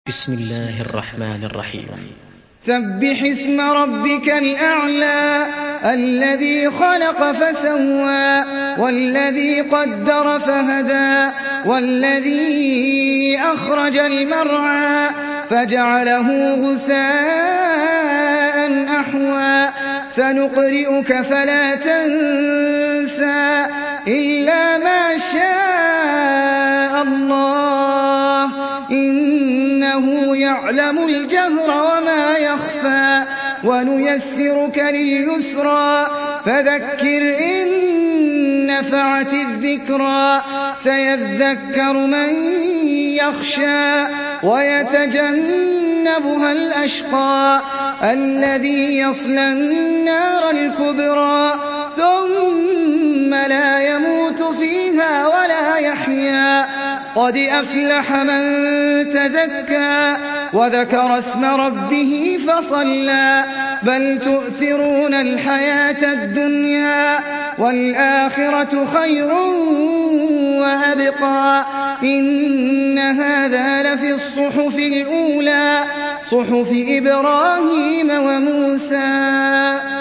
بسم الله الرحمن الرحيم. سبح اسم ربك الأعلى الذي خلق فسوى والذي قدر فهدى والذي أخرج المرعى فجعله غثاء أحوى سنقرئك فلا تنسى إلا ما شاء الله إنه يعلم الجهر وما يخفى ونيسرك لليسرى فذكر إن نفعت الذكرى سيذكر من يخشى ويتجنبها الأشقى الذي يصلى النار الكبرى ثم لا يموت فيها ولا يحيا قد أفلح من تزكى وذكر اسم ربه فصلى بل تؤثرون الحياة الدنيا والآخرة خير وأبقى إن هذا لفي الصحف الأولى صحف إبراهيم وموسى.